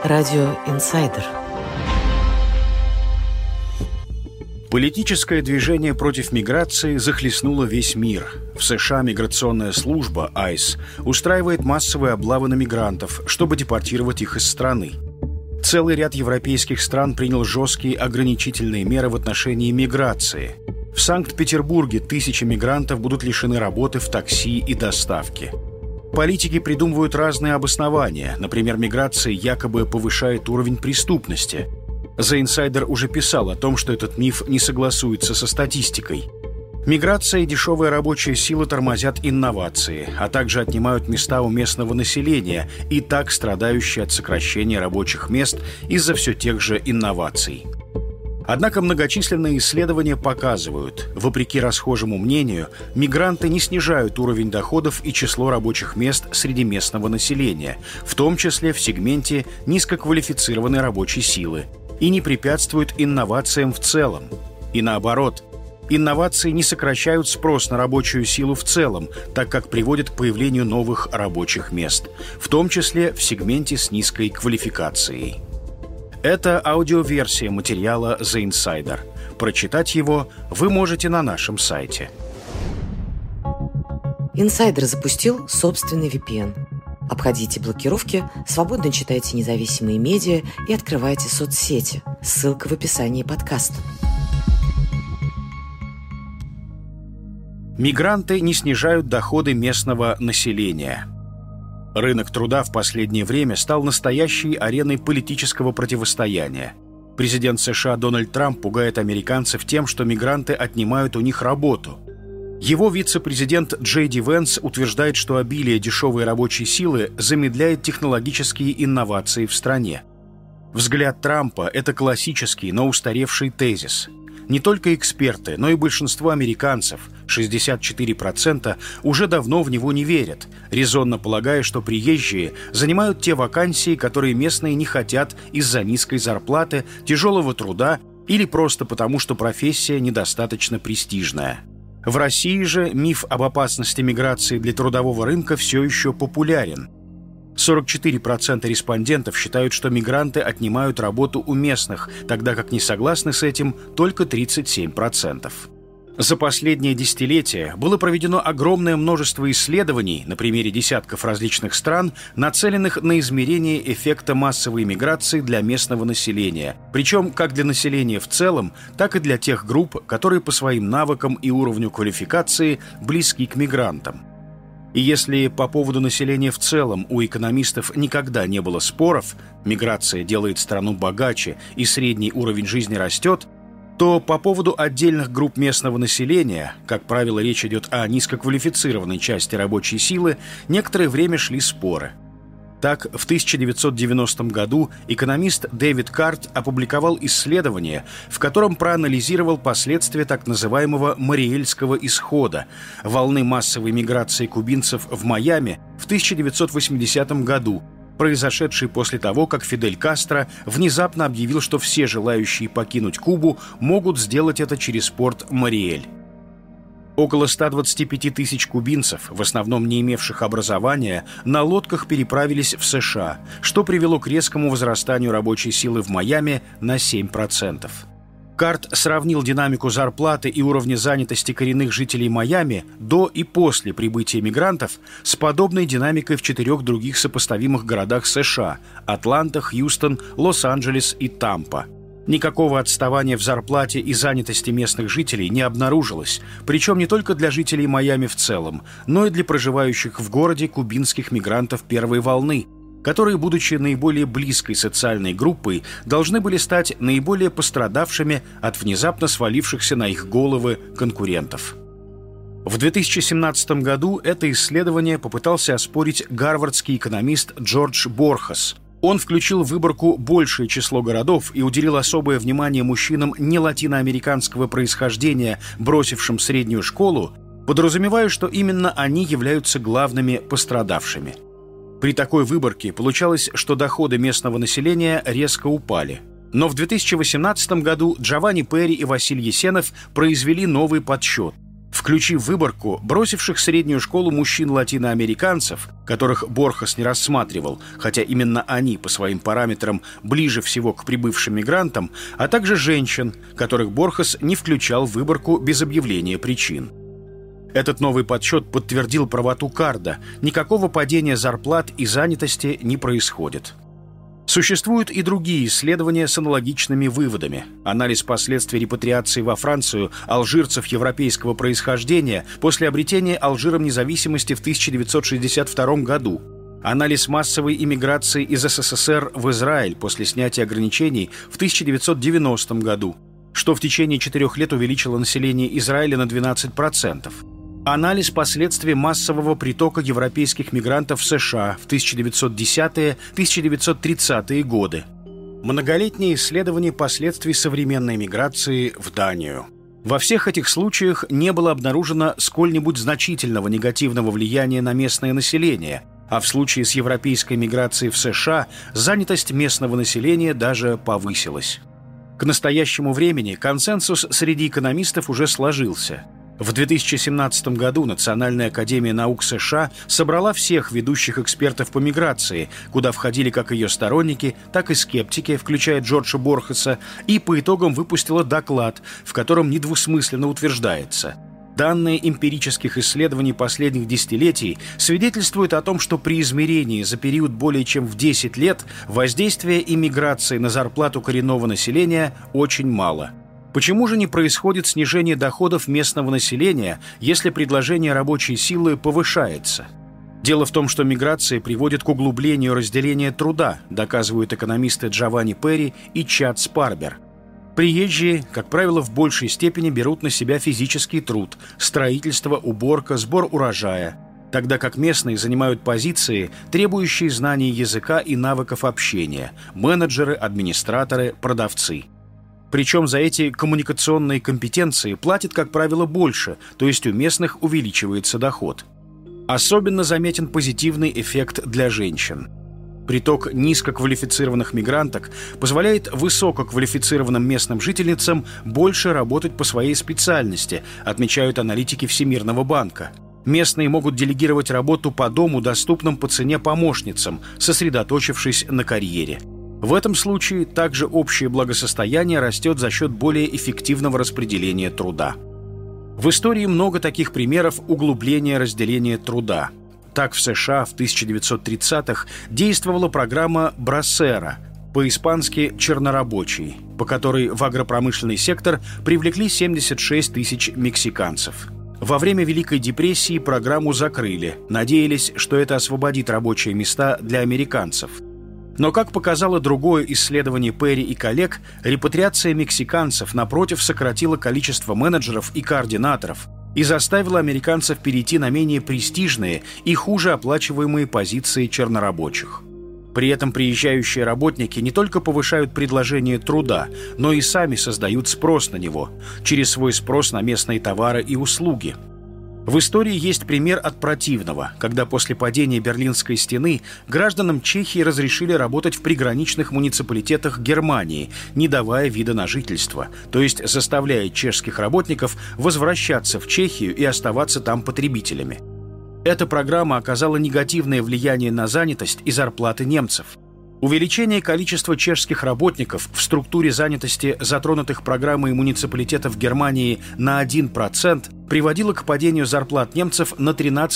Радио «Инсайдер». Политическое движение против миграции захлестнуло весь мир. В США миграционная служба ICE устраивает массовые облавы на мигрантов, чтобы депортировать их из страны. Целый ряд европейских стран принял жесткие ограничительные меры в отношении миграции. В Санкт-Петербурге тысячи мигрантов будут лишены работы в такси и доставке. Политики придумывают разные обоснования. Например, миграция якобы повышает уровень преступности. The Insider уже писал о том, что этот миф не согласуется со статистикой. Миграция и дешевая рабочая сила тормозят инновации, а также отнимают места у местного населения, и так страдающие от сокращения рабочих мест из-за все тех же инноваций. Однако многочисленные исследования показывают, вопреки расхожему мнению, мигранты не снижают уровень доходов и число рабочих мест среди местного населения, в том числе в сегменте низкоквалифицированной рабочей силы, и не препятствуют инновациям в целом. И наоборот, инновации не сокращают спрос на рабочую силу в целом, так как приводят к появлению новых рабочих мест, в том числе в сегменте с низкой квалификацией. Это аудиоверсия материала The Insider. Прочитать его вы можете на нашем сайте. Инсайдер запустил собственный VPN. Обходите блокировки, свободно читайте независимые медиа и открывайте соцсети. Ссылка в описании подкаста. Мигранты не снижают доходы местного населения. Рынок труда в последнее время стал настоящей ареной политического противостояния. Президент США Дональд Трамп пугает американцев тем, что мигранты отнимают у них работу. Его вице-президент Джей Ди Венс утверждает, что обилие дешевой рабочей силы замедляет технологические инновации в стране. Взгляд Трампа – это классический, но устаревший тезис. Не только эксперты, но и большинство американцев, 64%, уже давно в него не верят, резонно полагая, что приезжие занимают те вакансии, которые местные не хотят из-за низкой зарплаты, тяжелого труда или просто потому, что профессия недостаточно престижная. В России же миф об опасности миграции для трудового рынка все еще популярен. 44% респондентов считают, что мигранты отнимают работу у местных, тогда как не согласны с этим только 37%. За последнее десятилетие было проведено огромное множество исследований на примере десятков различных стран, нацеленных на измерение эффекта массовой миграции для местного населения, причем как для населения в целом, так и для тех групп, которые по своим навыкам и уровню квалификации близки к мигрантам. И если по поводу населения в целом у экономистов никогда не было споров, миграция делает страну богаче и средний уровень жизни растет, то по поводу отдельных групп местного населения, как правило, речь идет о низкоквалифицированной части рабочей силы, некоторое время шли споры. Так, в 1990 году экономист Дэвид Карт опубликовал исследование, в котором проанализировал последствия так называемого Мариэльского исхода, волны массовой миграции кубинцев в Майами в 1980 году, произошедший после того, как Фидель Кастро внезапно объявил, что все желающие покинуть Кубу могут сделать это через порт Мариэль. Около 125 тысяч кубинцев, в основном не имевших образования, на лодках переправились в США, что привело к резкому возрастанию рабочей силы в Майами на 7%. Карт сравнил динамику зарплаты и уровня занятости коренных жителей Майами до и после прибытия мигрантов с подобной динамикой в 4 других сопоставимых городах США – Атланта, Хьюстон, Лос-Анджелес и Тампа. Никакого отставания в зарплате и занятости местных жителей не обнаружилось, причем не только для жителей Майами в целом, но и для проживающих в городе кубинских мигрантов первой волны, которые, будучи наиболее близкой социальной группой, должны были стать наиболее пострадавшими от внезапно свалившихся на их головы конкурентов. В 2017 году это исследование попытался оспорить гарвардский экономист Джордж Борхес. Он включил в выборку большее число городов и уделил особое внимание мужчинам не латиноамериканского происхождения, бросившим среднюю школу, подразумевая, что именно они являются главными пострадавшими. При такой выборке получалось, что доходы местного населения резко упали. Но в 2018 году Джованни Перри и Василий Есенов произвели новый подсчет, Включив в выборку бросивших среднюю школу мужчин-латиноамериканцев, которых Борхес не рассматривал, хотя именно они по своим параметрам ближе всего к прибывшим мигрантам, а также женщин, которых Борхес не включал в выборку без объявления причин. Этот новый подсчет подтвердил правоту Карда. Никакого падения зарплат и занятости не происходит. Существуют и другие исследования с аналогичными выводами. Анализ последствий репатриации во Францию алжирцев европейского происхождения после обретения Алжиром независимости в 1962 году. Анализ массовой иммиграции из СССР в Израиль после снятия ограничений в 1990 году, что в течение 4 лет увеличило население Израиля на 12%. Анализ последствий массового притока европейских мигрантов в США в 1910-1930-е годы. Многолетнее исследование последствий современной миграции в Данию. Во всех этих случаях не было обнаружено сколь-нибудь значительного негативного влияния на местное население, а в случае с европейской миграцией в США занятость местного населения даже повысилась. К настоящему времени консенсус среди экономистов уже сложился. В 2017 году Национальная академия наук США собрала всех ведущих экспертов по миграции, куда входили как ее сторонники, так и скептики, включая Джорджа Борхеса, и по итогам выпустила доклад, в котором недвусмысленно утверждается: данные эмпирических исследований последних десятилетий свидетельствуют о том, что при измерении за период более чем в 10 лет воздействие иммиграции на зарплату коренного населения очень мало. Почему же не происходит снижение доходов местного населения, если предложение рабочей силы повышается? Дело в том, что миграция приводит к углублению разделения труда, доказывают экономисты Джованни Перри и Чад Спарбер. Приезжие, как правило, в большей степени берут на себя физический труд, строительство, уборка, сбор урожая, тогда как местные занимают позиции, требующие знаний языка и навыков общения – менеджеры, администраторы, продавцы. Причем за эти коммуникационные компетенции платят, как правило, больше, то есть у местных увеличивается доход. Особенно заметен позитивный эффект для женщин. Приток низкоквалифицированных мигранток позволяет высококвалифицированным местным жительницам больше работать по своей специальности, отмечают аналитики Всемирного банка. Местные могут делегировать работу по дому доступным по цене помощницам, сосредоточившись на карьере. В этом случае также общее благосостояние растет за счет более эффективного распределения труда. В истории много таких примеров углубления разделения труда. Так в США в 1930-х действовала программа «Брасера», по-испански «чернорабочий», по которой в агропромышленный сектор привлекли 76 тысяч мексиканцев. Во время Великой депрессии программу закрыли, надеялись, что это освободит рабочие места для американцев. Но, как показало другое исследование Перри и коллег, репатриация мексиканцев, напротив, сократила количество менеджеров и координаторов и заставила американцев перейти на менее престижные и хуже оплачиваемые позиции чернорабочих. При этом приезжающие работники не только повышают предложение труда, но и сами создают спрос на него, через свой спрос на местные товары и услуги. В истории есть пример от противного, когда после падения Берлинской стены гражданам Чехии разрешили работать в приграничных муниципалитетах Германии, не давая вида на жительство, то есть заставляя чешских работников возвращаться в Чехию и оставаться там потребителями. Эта программа оказала негативное влияние на занятость и зарплаты немцев. Увеличение количества чешских работников в структуре занятости затронутых программой муниципалитетов Германии на 1% приводило к падению зарплат немцев на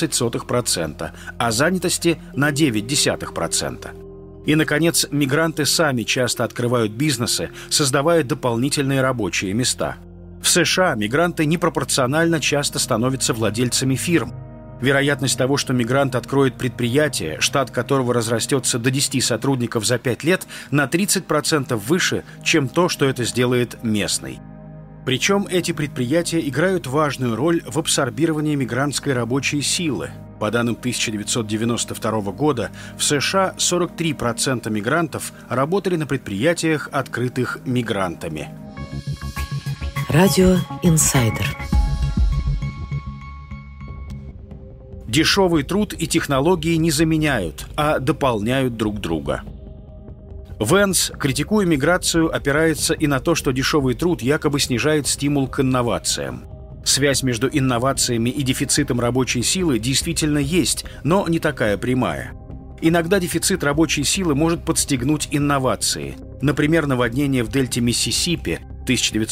0,13%, а занятости на 0,9%. И, наконец, мигранты сами часто открывают бизнесы, создавая дополнительные рабочие места. В США мигранты непропорционально часто становятся владельцами фирм. Вероятность того, что мигрант откроет предприятие, штат которого разрастется до 10 сотрудников за 5 лет, на 30% выше, чем то, что это сделает местный. Причем эти предприятия играют важную роль в абсорбировании мигрантской рабочей силы. По данным 1992 года в США 43% мигрантов работали на предприятиях, открытых мигрантами. Радио «Инсайдер». Дешевый труд и технологии не заменяют, а дополняют друг друга. Венс, критикуя миграцию, опирается и на то, что дешевый труд якобы снижает стимул к инновациям. Связь между инновациями и дефицитом рабочей силы действительно есть, но не такая прямая. Иногда дефицит рабочей силы может подстегнуть инновации. Например, наводнение в дельте Миссисипи в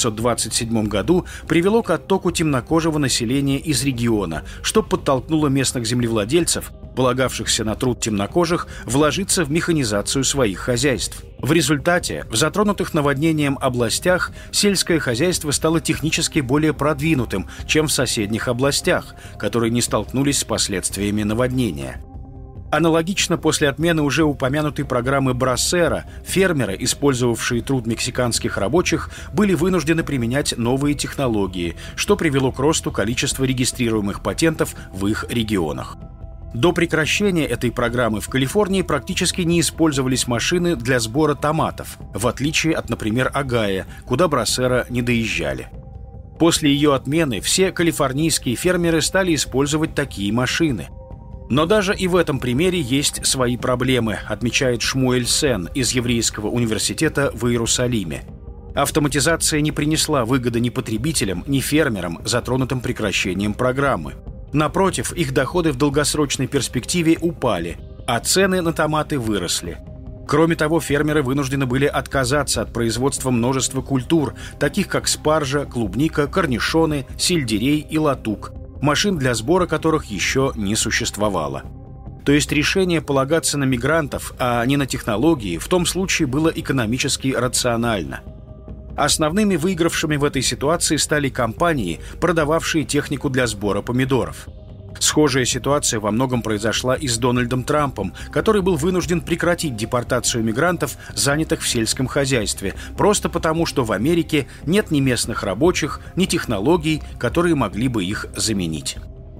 1927 году привело к оттоку темнокожего населения из региона, что подтолкнуло местных землевладельцев, полагавшихся на труд темнокожих, вложиться в механизацию своих хозяйств. В результате в затронутых наводнением областях сельское хозяйство стало технически более продвинутым, чем в соседних областях, которые не столкнулись с последствиями наводнения. Аналогично, после отмены уже упомянутой программы Брассера, фермеры, использовавшие труд мексиканских рабочих, были вынуждены применять новые технологии, что привело к росту количества регистрируемых патентов в их регионах. До прекращения этой программы в Калифорнии практически не использовались машины для сбора томатов, в отличие от, например, Огайо, куда Брассера не доезжали. После ее отмены все калифорнийские фермеры стали использовать такие машины. Но даже и в этом примере есть свои проблемы, отмечает Шмуэль Сен из Еврейского университета в Иерусалиме. Автоматизация не принесла выгоды ни потребителям, ни фермерам, затронутым прекращением программы. Напротив, их доходы в долгосрочной перспективе упали, а цены на томаты выросли. Кроме того, фермеры вынуждены были отказаться от производства множества культур, таких как спаржа, клубника, корнишоны, сельдерей и латук, машин для сбора которых еще не существовало. То есть решение полагаться на мигрантов, а не на технологии, в том случае было экономически рационально. Основными выигравшими в этой ситуации стали компании, продававшие технику для сбора помидоров. Схожая ситуация во многом произошла и с Дональдом Трампом, который был вынужден прекратить депортацию мигрантов, занятых в сельском хозяйстве, просто потому, что в Америке нет ни местных рабочих, ни технологий, которые могли бы их заменить.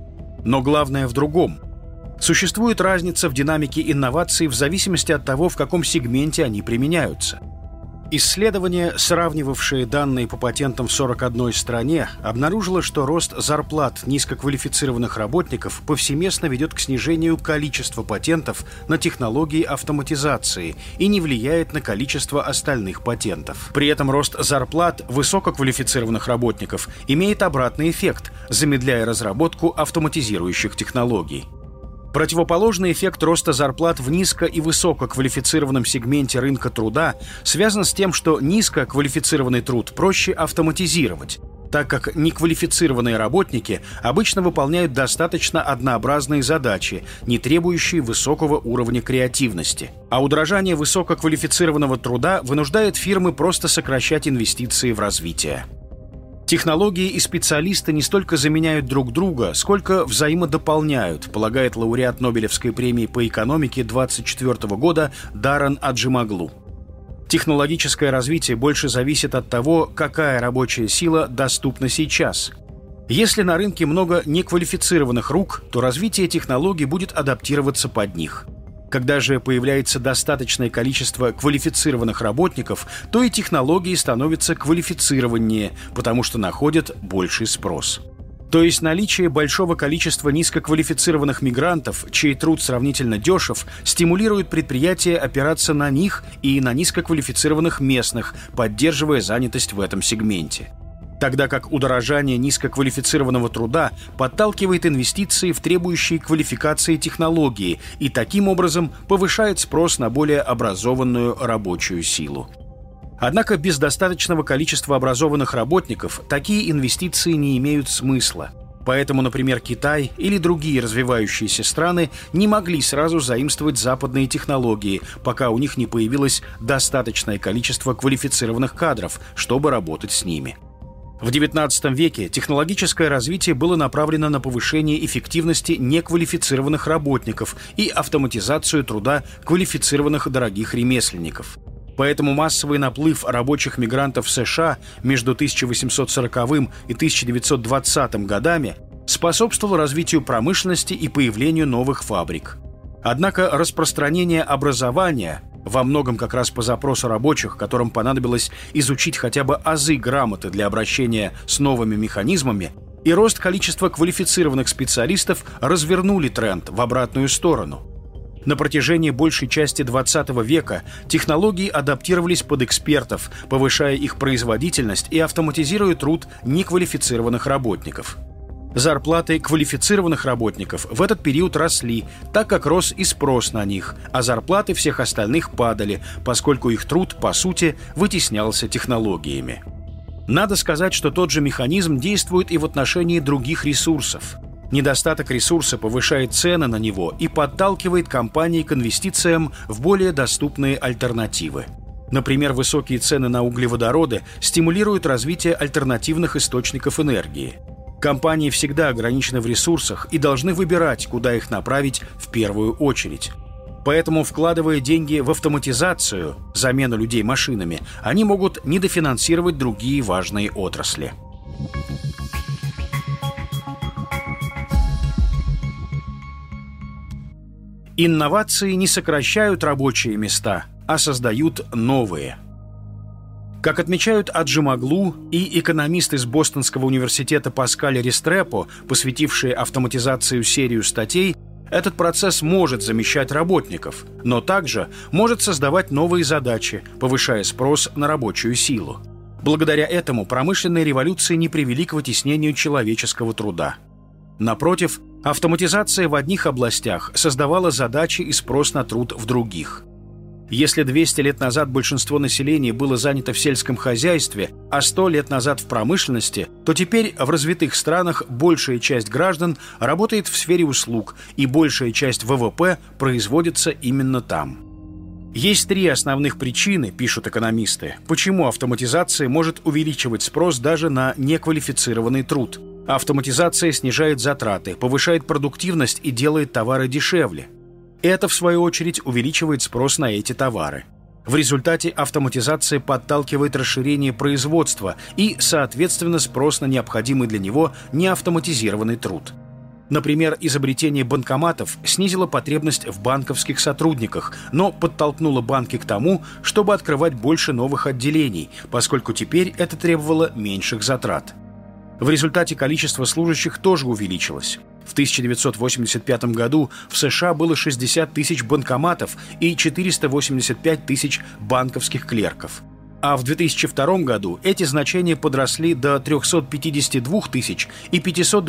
Но главное в другом. Существует разница в динамике инноваций в зависимости от того, в каком сегменте они применяются. Исследование, сравнивавшее данные по патентам в 41 стране, обнаружило, что рост зарплат низкоквалифицированных работников повсеместно ведет к снижению количества патентов на технологии автоматизации и не влияет на количество остальных патентов. При этом рост зарплат высококвалифицированных работников имеет обратный эффект, замедляя разработку автоматизирующих технологий. Противоположный эффект роста зарплат в низко- и высококвалифицированном сегменте рынка труда связан с тем, что низкоквалифицированный труд проще автоматизировать, так как неквалифицированные работники обычно выполняют достаточно однообразные задачи, не требующие высокого уровня креативности. А удорожание высококвалифицированного труда вынуждает фирмы просто сокращать инвестиции в развитие. Технологии и специалисты не столько заменяют друг друга, сколько взаимодополняют, полагает лауреат Нобелевской премии по экономике 1924 года Даррен Аджимаглу. Технологическое развитие больше зависит от того, какая рабочая сила доступна сейчас. Если на рынке много неквалифицированных рук, то развитие технологий будет адаптироваться под них. Когда же появляется достаточное количество квалифицированных работников, то и технологии становятся квалифицированнее, потому что находят больший спрос. То есть наличие большого количества низкоквалифицированных мигрантов, чей труд сравнительно дешев, стимулирует предприятия опираться на них и на низкоквалифицированных местных, поддерживая занятость в этом сегменте. Тогда как удорожание низкоквалифицированного труда подталкивает инвестиции в требующие квалификации технологии и таким образом повышает спрос на более образованную рабочую силу. Однако без достаточного количества образованных работников такие инвестиции не имеют смысла. Поэтому, например, Китай или другие развивающиеся страны не могли сразу заимствовать западные технологии, пока у них не появилось достаточное количество квалифицированных кадров, чтобы работать с ними. В XIX веке технологическое развитие было направлено на повышение эффективности неквалифицированных работников и автоматизацию труда квалифицированных дорогих ремесленников. Поэтому массовый наплыв рабочих мигрантов в США между 1840 и 1920 годами способствовал развитию промышленности и появлению новых фабрик. Однако распространение образования, во многом как раз по запросу рабочих, которым понадобилось изучить хотя бы азы грамоты для обращения с новыми механизмами, и рост количества квалифицированных специалистов развернули тренд в обратную сторону. На протяжении большей части XX века технологии адаптировались под экспертов, повышая их производительность и автоматизируя труд неквалифицированных работников. Зарплаты квалифицированных работников в этот период росли, так как рос и спрос на них, а зарплаты всех остальных падали, поскольку их труд, по сути, вытеснялся технологиями. Надо сказать, что тот же механизм действует и в отношении других ресурсов. Недостаток ресурса повышает цены на него и подталкивает компании к инвестициям в более доступные альтернативы. Например, высокие цены на углеводороды стимулируют развитие альтернативных источников энергии. Компании всегда ограничены в ресурсах и должны выбирать, куда их направить в первую очередь. Поэтому, вкладывая деньги в автоматизацию, замену людей машинами, они могут недофинансировать другие важные отрасли. Инновации не сокращают рабочие места, а создают новые. Как отмечают Аджемоглу и экономист из Бостонского университета Паскаль Рестрепо, посвятившие автоматизацию серию статей, этот процесс может замещать работников, но также может создавать новые задачи, повышая спрос на рабочую силу. Благодаря этому промышленные революции не привели к вытеснению человеческого труда. Напротив, автоматизация в одних областях создавала задачи и спрос на труд в других. Если 200 лет назад большинство населения было занято в сельском хозяйстве, а 100 лет назад в промышленности, то теперь в развитых странах большая часть граждан работает в сфере услуг, и большая часть ВВП производится именно там. Есть три основных причины, пишут экономисты, почему автоматизация может увеличивать спрос даже на неквалифицированный труд. Автоматизация снижает затраты, повышает продуктивность и делает товары дешевле. Это, в свою очередь, увеличивает спрос на эти товары. В результате автоматизация подталкивает расширение производства и, соответственно, спрос на необходимый для него неавтоматизированный труд. Например, изобретение банкоматов снизило потребность в банковских сотрудниках, но подтолкнуло банки к тому, чтобы открывать больше новых отделений, поскольку теперь это требовало меньших затрат. В результате количество служащих тоже увеличилось. В 1985 году в США было 60 тысяч банкоматов и 485 тысяч банковских клерков. А в 2002 году эти значения подросли до 352 тысяч и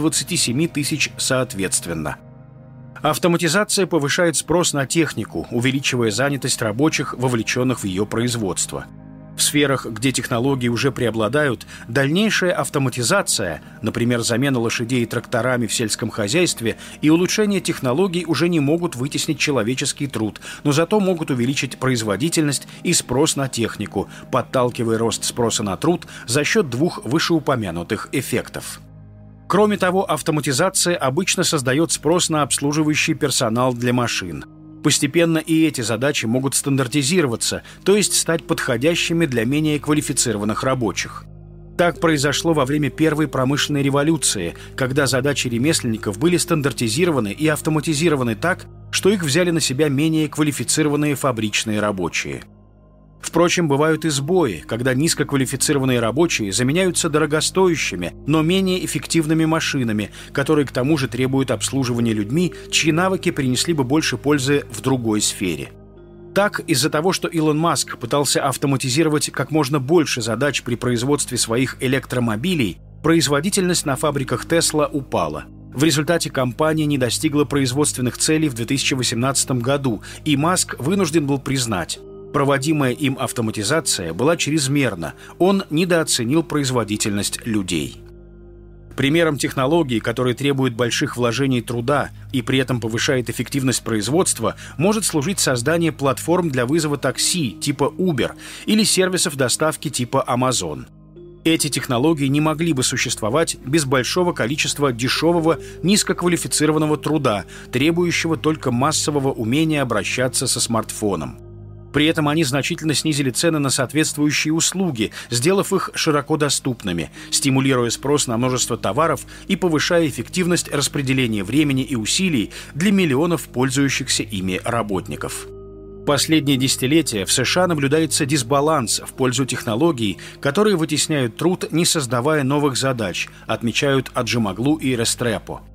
527 тысяч соответственно. Автоматизация повышает спрос на технику, увеличивая занятость рабочих, вовлеченных в ее производство. В сферах, где технологии уже преобладают, дальнейшая автоматизация, например, замена лошадей тракторами в сельском хозяйстве, и улучшение технологий уже не могут вытеснить человеческий труд, но зато могут увеличить производительность и спрос на технику, подталкивая рост спроса на труд за счет двух вышеупомянутых эффектов. Кроме того, автоматизация обычно создает спрос на обслуживающий персонал для машин. Постепенно и эти задачи могут стандартизироваться, то есть стать подходящими для менее квалифицированных рабочих. Так произошло во время Первой промышленной революции, когда задачи ремесленников были стандартизированы и автоматизированы так, что их взяли на себя менее квалифицированные фабричные рабочие. Впрочем, бывают и сбои, когда низкоквалифицированные рабочие заменяются дорогостоящими, но менее эффективными машинами, которые к тому же требуют обслуживания людьми, чьи навыки принесли бы больше пользы в другой сфере. Так, из-за того, что Илон Маск пытался автоматизировать как можно больше задач при производстве своих электромобилей, производительность на фабриках Tesla упала. В результате компания не достигла производственных целей в 2018 году, и Маск вынужден был признать: проводимая им автоматизация была чрезмерна, он недооценил производительность людей. Примером технологии, которые требуют больших вложений труда и при этом повышает эффективность производства, может служить создание платформ для вызова такси типа Uber или сервисов доставки типа Amazon. Эти технологии не могли бы существовать без большого количества дешевого, низкоквалифицированного труда, требующего только массового умения обращаться со смартфоном. При этом они значительно снизили цены на соответствующие услуги, сделав их широко доступными, стимулируя спрос на множество товаров и повышая эффективность распределения времени и усилий для миллионов пользующихся ими работников. Последние десятилетия в США наблюдается дисбаланс в пользу технологий, которые вытесняют труд, не создавая новых задач, отмечают Аджемоглу и Рестрепо.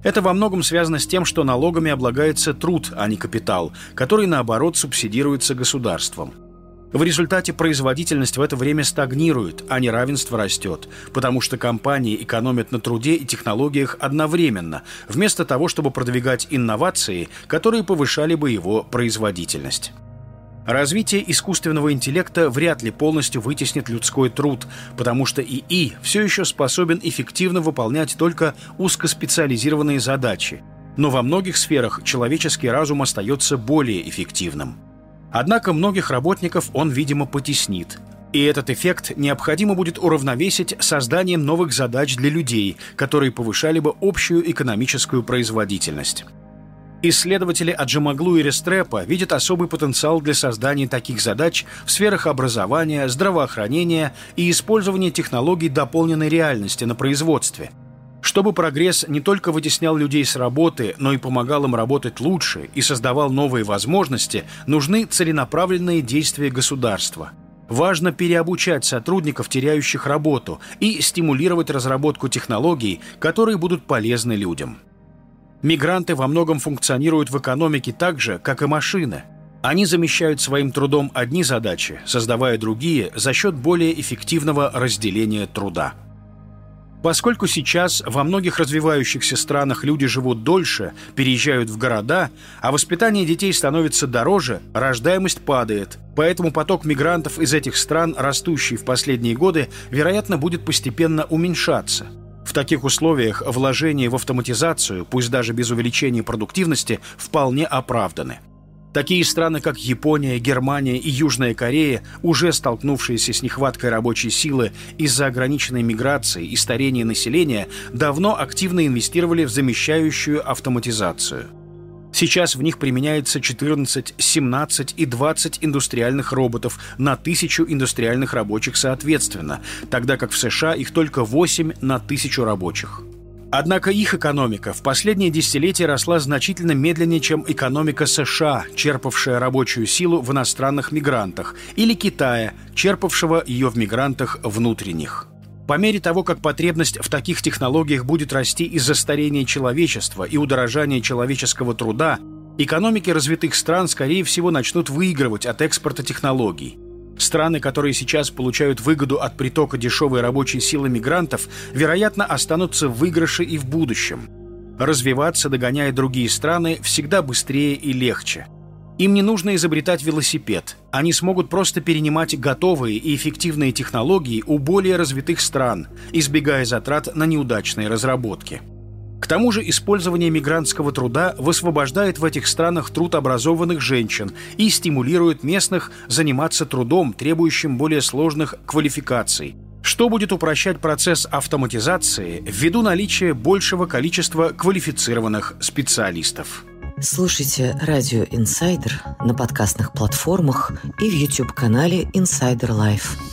Это во многом связано с тем, что налогами облагается труд, а не капитал, который, наоборот, субсидируется государством. В результате производительность в это время стагнирует, а неравенство растет, потому что компании экономят на труде и технологиях одновременно, вместо того, чтобы продвигать инновации, которые повышали бы его производительность. Развитие искусственного интеллекта вряд ли полностью вытеснит людской труд, потому что ИИ все еще способен эффективно выполнять только узкоспециализированные задачи, но во многих сферах человеческий разум остается более эффективным. Однако многих работников он, видимо, потеснит. И этот эффект необходимо будет уравновесить созданием новых задач для людей, которые повышали бы общую экономическую производительность. Исследователи Аджемоглу и Рестрепо видят особый потенциал для создания таких задач в сферах образования, здравоохранения и использования технологий дополненной реальности на производстве. Чтобы прогресс не только вытеснял людей с работы, но и помогал им работать лучше и создавал новые возможности, нужны целенаправленные действия государства. Важно переобучать сотрудников, теряющих работу, и стимулировать разработку технологий, которые будут полезны людям. Мигранты во многом функционируют в экономике так же, как и машины. Они замещают своим трудом одни задачи, создавая другие за счет более эффективного разделения труда. Поскольку сейчас во многих развивающихся странах люди живут дольше, переезжают в города, а воспитание детей становится дороже, рождаемость падает. Поэтому поток мигрантов из этих стран, растущий в последние годы, вероятно, будет постепенно уменьшаться. В таких условиях вложения в автоматизацию, пусть даже без увеличения продуктивности, вполне оправданы. Такие страны, как Япония, Германия и Южная Корея, уже столкнувшиеся с нехваткой рабочей силы из-за ограниченной миграции и старения населения, давно активно инвестировали в замещающую автоматизацию. Сейчас в них применяется 14, 17 и 20 индустриальных роботов на 1000 индустриальных рабочих соответственно, тогда как в США их только 8 на 1000 рабочих. Однако их экономика в последние десятилетия росла значительно медленнее, чем экономика США, черпавшая рабочую силу в иностранных мигрантах, или Китая, черпавшего ее в мигрантах внутренних. По мере того, как потребность в таких технологиях будет расти из-за старения человечества и удорожания человеческого труда, экономики развитых стран, скорее всего, начнут выигрывать от экспорта технологий. Страны, которые сейчас получают выгоду от притока дешевой рабочей силы мигрантов, вероятно, останутся в выигрыше и в будущем. Развиваться, догоняя другие страны, всегда быстрее и легче. Им не нужно изобретать велосипед. Они смогут просто перенимать готовые и эффективные технологии у более развитых стран, избегая затрат на неудачные разработки. К тому же использование мигрантского труда высвобождает в этих странах труд образованных женщин и стимулирует местных заниматься трудом, требующим более сложных квалификаций, что будет упрощать процесс автоматизации ввиду наличия большего количества квалифицированных специалистов. Слушайте «Радио Инсайдер» на подкастных платформах и в YouTube-канале Insider Life.